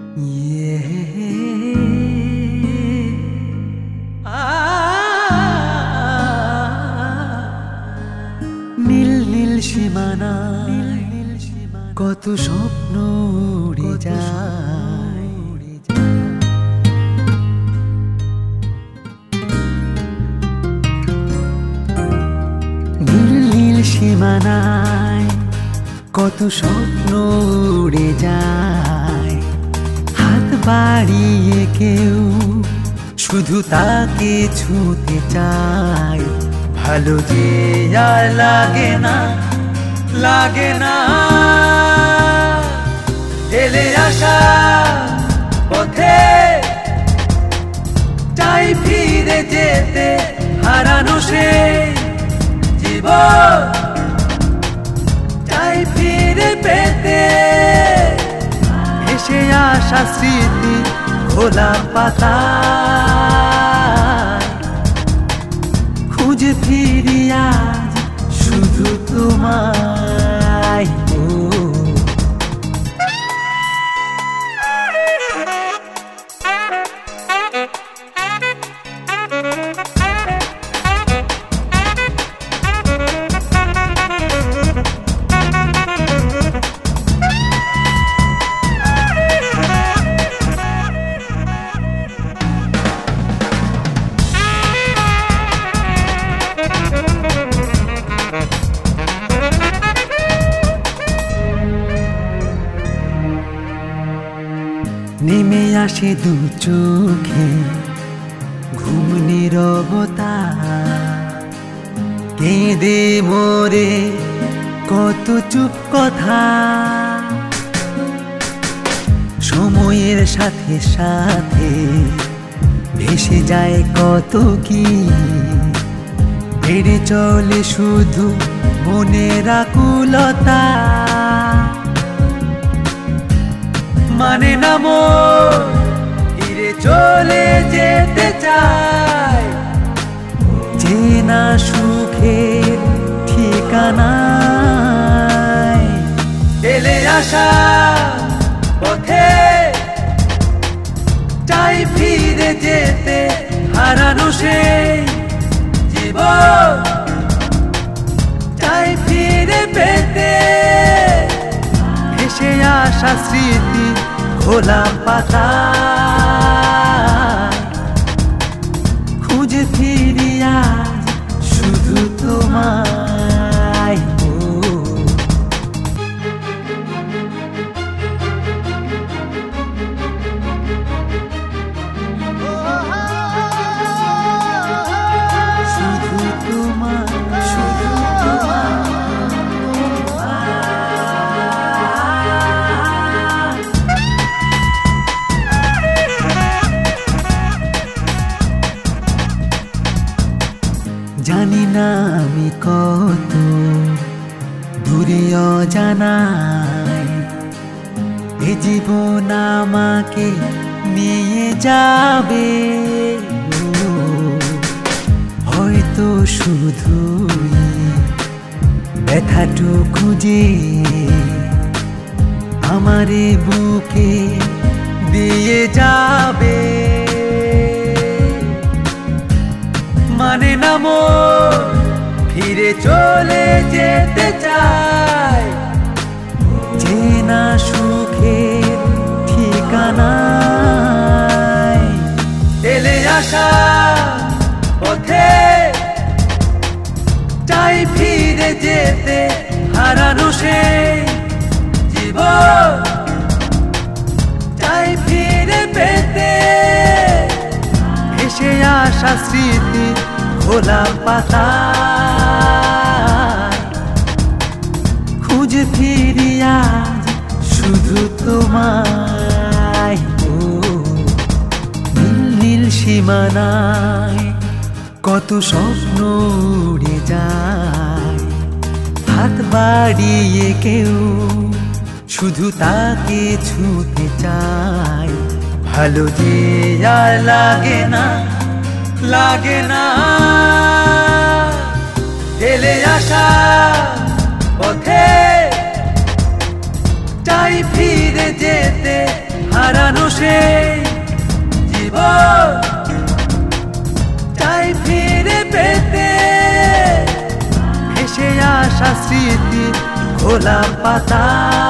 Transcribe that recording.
নীল নীল সীমানা কত স্বপ্ন উড়ে যায়। নীল নীল সীমানায় কত স্বপ্ন উড়ে যায়। হাত বাড়িয়ে কেউ শুধু তাকে ছুঁতে চায়। ভালো যে আর লাগে না, লাগে না। এলে আসা পথে চাই ফিরে যেতে, হারানো সে জীবন চাই ফিরে পেতে। এসে আসা স্মৃতি খোলা পাতা, খুঁজে ফিরি আজ শুধু তোমায়। নেমে আসে দু চোখে ঘুম নীরবতা, কেঁদে মোরে কত চুপ কথা। সময়ের সাথে সাথে ভেসে যায় কত কি, বেড়ে চলে শুধু মনের আকুলতা। মানে না মন ফিরে চলে যেতে চায়, চেনা সুখের ঠিকানায়। এলে আসা পথে চাই ফিরে যেতে, হারানো সে জীবন চাই ফিরে পেতে। ভেসে আসা স্মৃতি খোলা পাতা, খুঁজে ফিরি আজ শুধু তোমায়। শুধু তোমায়, শুধু তোমায়। জানি না আমি কত দূরে অজানায়, এ জীবন আমাকে নিয়ে যাবে। হয়তো শুধুই ব্যথাটুকু যে আমারে বুকে দিয়ে যাবে। মানে না মন ফিরে চলে যেতে চায়, চেনা সুখের ঠিকানায়। এলে আসা পথে চাই ফিরে যেতে, হারানো সে জীবন চাই ফিরে পেতে। ভেসে আসা স্মৃতি খোলা পাতা, খুঁজে ফিরি আজ শুধু তোমায়। নীল নীল সীমানায় কত স্বপ্ন উড়ে যায়। হাত বাড়িয়ে কেউ শুধু তাকে ছুঁতে চায়। ভালো যে আর লাগে না, লাগে না। এলে আসা পথে চাই ফিরে যেতে, হারানো সেই জীবন চাই ফিরে পেতে, ভেসে আসা স্মৃতি খোলা পাতা।